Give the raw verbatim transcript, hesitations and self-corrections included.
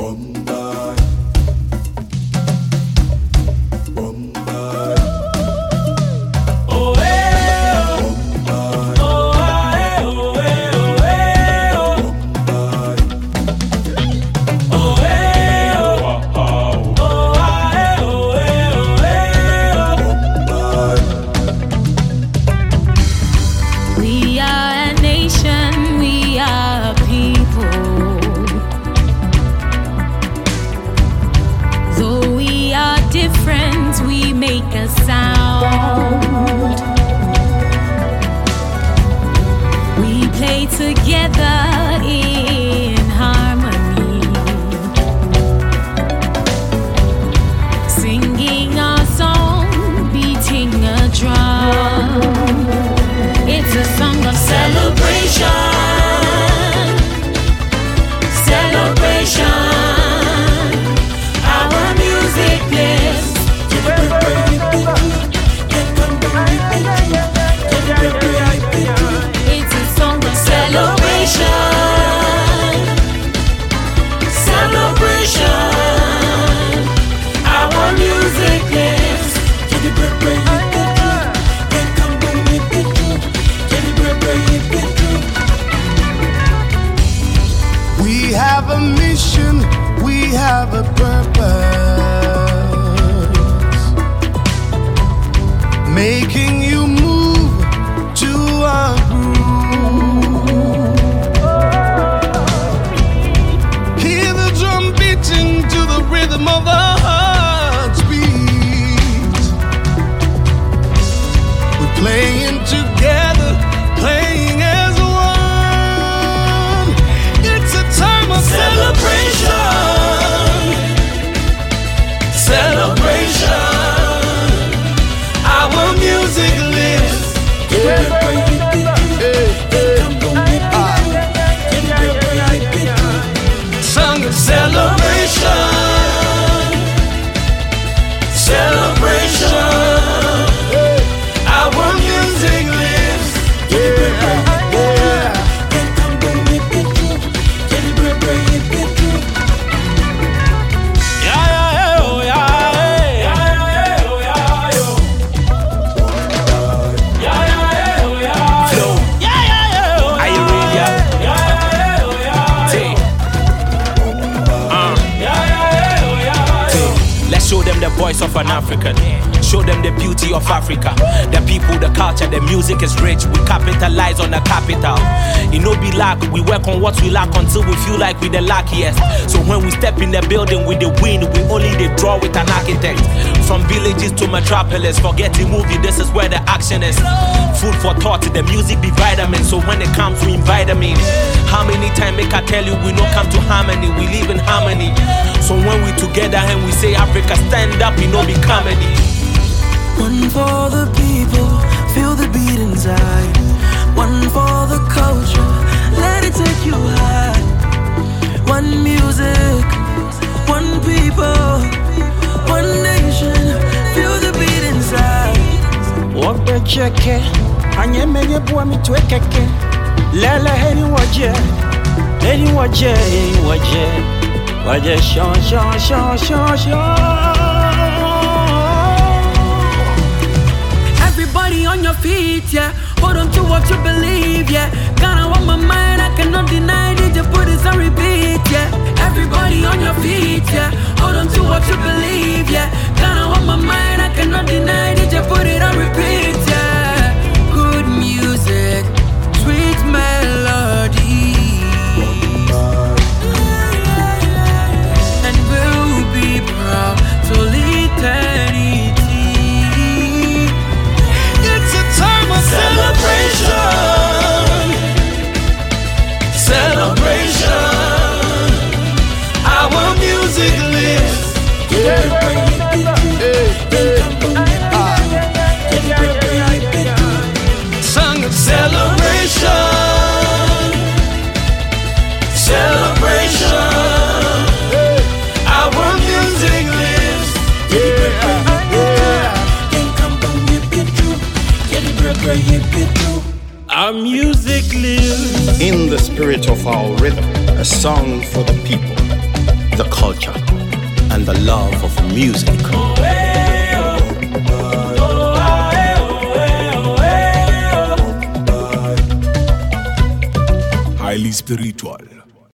Of an African, show them the beauty of Africa. The people, the culture, the music is rich. We capitalize on the capital. It no be lack, we work on what we lack until we feel like we the luckiest. So when we step in the building with the wind, we only they draw with an architect. From villages to metropolis, forget the movie, this is where the action is. Food for thought, the music be vitamin. So when it comes, we invite them in. How many times make I tell you we no come to harmony, we live in harmony. So when we together and we say Africa stand up, we know be comedy. One for the people, feel the beat inside. One for the culture, let it take you high. One music, one people, one nation, feel the beat inside. Walk the check, anye menye bua mi twekeke. Lele heni waje, heni waje, heni waje. Waje shon, shon, shon, shon, shon. Everybody on your feet, yeah. Hold on to what you believe, yeah. Ghana on my mind, I cannot deny it. Just put it on repeat, yeah. Everybody on your feet, yeah. Hold on to what you believe, yeah. Ghana on my mind, I cannot deny it. Just put it on repeat, yeah. Good music, sweet melody. And we'll be proud till eternity. Celebration, celebration. Our music lives. Song of celebration, celebration. Our music lives. Our music lives in the spirit of our rhythm, a song for the people, the culture and the love of music. Highly spiritual.